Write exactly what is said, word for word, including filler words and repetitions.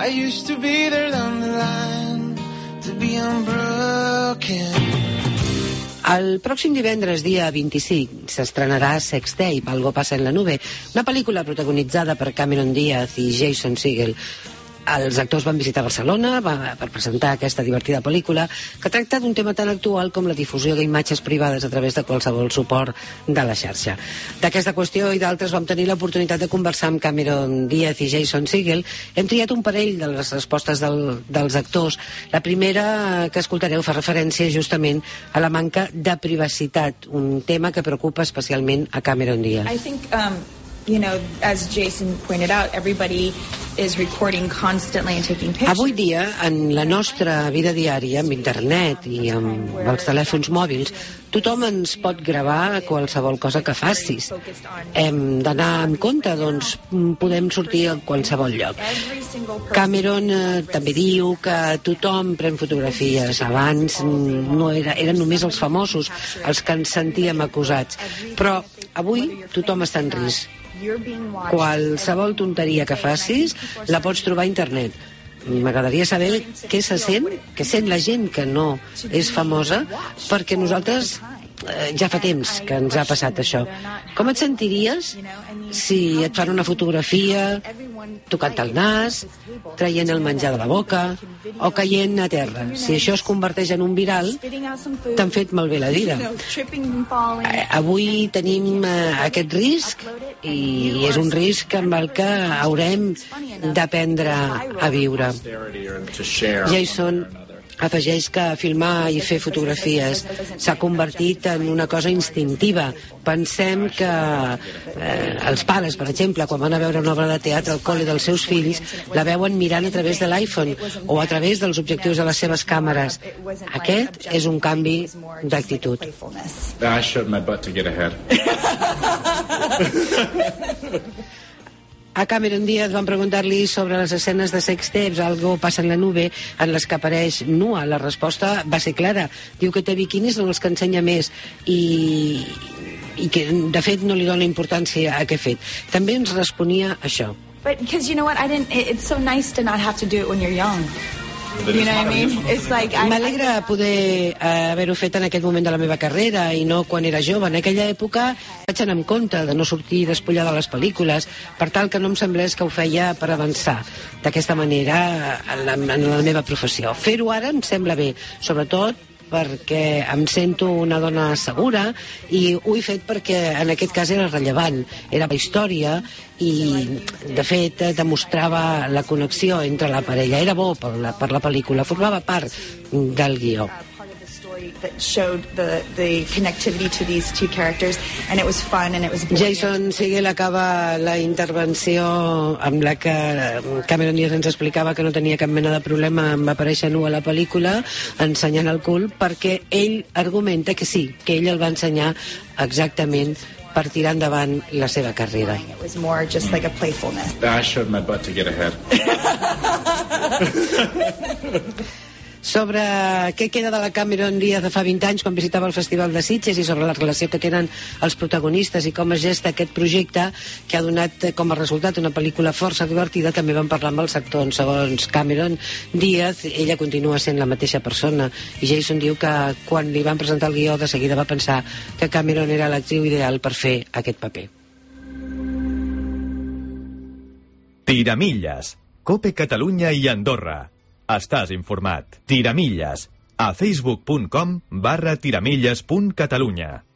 I used to be there down the line to be unbroken. El pròxim divendres, dia vint-i-cinc, s'estrenarà Sex Tape, Algo pasa en la nube, una pel·lícula protagonitzada per Cameron Diaz i Jason Segel. Els actors van visitar Barcelona va, per presentar aquesta divertida pel·lícula que tracta d'un tema tan actual com la difusió d'imatges privades a través de qualsevol suport de la xarxa. D'aquesta qüestió i d'altres vam tenir l'oportunitat de conversar amb Cameron Diaz i Jason Segel. Hem triat un parell de les respostes del, dels actors. La primera que escoltareu fa referència justament a la manca de privacitat, un tema que preocupa especialment a Cameron Diaz. I think, um... You know, as Jason pointed out, everybody is recording constantly and taking pictures. Avui dia, en la nostra vida diària, amb internet i amb els telèfons mòbils, tothom ens pot gravar qualsevol cosa que facis. Hem d'anar amb compte, doncs podem sortir a qualsevol lloc. Cameron eh, també diu que tothom pren fotografies. Abans no era, eren només els famosos els que ens sentíem acusats. Però avui tothom està en risc. Qualsevol tonteria que facis la pots trobar a internet. M'agradaria saber què se sent, què sent la gent que no és famosa, perquè nosaltres eh, ja fa temps que ens ha passat això. Com et sentiries si et fan una fotografia tocant el nas, traient el menjar de la boca o caient a terra? Si això es converteix en un viral, t'han fet malbé la vida. Eh, avui tenim eh, aquest risc i és un risc amb el que haurem d'aprendre a viure. Jason afegeix que filmar i fer fotografies s'ha convertit en una cosa instintiva. Pensem que eh, els pares, per exemple, quan van a veure una obra de teatre al col·le dels seus fills, la veuen mirant a través de l'iPhone o a través dels objectius de les seves càmeres. Aquest és un canvi d'actitud. I showed my butt to get ahead. A Cameron Diaz van preguntar-li sobre les escenes de sex tapes, Algo pasa en la nube, en les que apareix nua. La resposta va ser clara. Diu que té biquinis en els que ensenya més i, i que de fet no li dona importància a què ha fet. També ens responia això. But because you know what, I didn't. It's so nice to not have to do it when you're young. You know what I mean? It's like m'alegra poder eh, haver-ho fet en aquest moment de la meva carrera i no quan era jove. En aquella època vaig anar amb compte de no sortir despullada de les pel·lícules per tal que no em semblés que ho feia per avançar d'aquesta manera en la, en la meva professió. Fer-ho ara em sembla bé, sobretot perquè em sento una dona segura i ho he fet perquè en aquest cas era rellevant, era la història i de fet demostrava la connexió entre la parella. Era bo per la, per la pel·lícula, formava part del guió. That showed the, the connectivity to these two characters, and it was fun and it was Jason Segel acaba la intervenció amb la que Cameron Diaz ens explicava que no tenia cap mena de problema amb aparèixer nu a la pel·lícula ensenyant el cul, perquè ell argumenta que sí, que ell el va ensenyar exactament per tirar endavant la seva carrera. It was more just like a playfulness. I showed my butt to get ahead. Sobre què queda de la Cameron Diaz de fa vint anys quan visitava el Festival de Sitges i sobre la relació que tenen els protagonistes i com es gesta aquest projecte que ha donat com a resultat una pel·lícula força divertida, també vam parlar amb el sector. Segons Cameron Diaz, ella continua sent la mateixa persona i Jason diu que quan li van presentar el guió de seguida va pensar que Cameron era l'actriu ideal per fer aquest paper. Tiramilles, Cope Catalunya i Andorra. Estàs informat. Tiramilles, a facebook punt com barra tiramilles punt catalunya.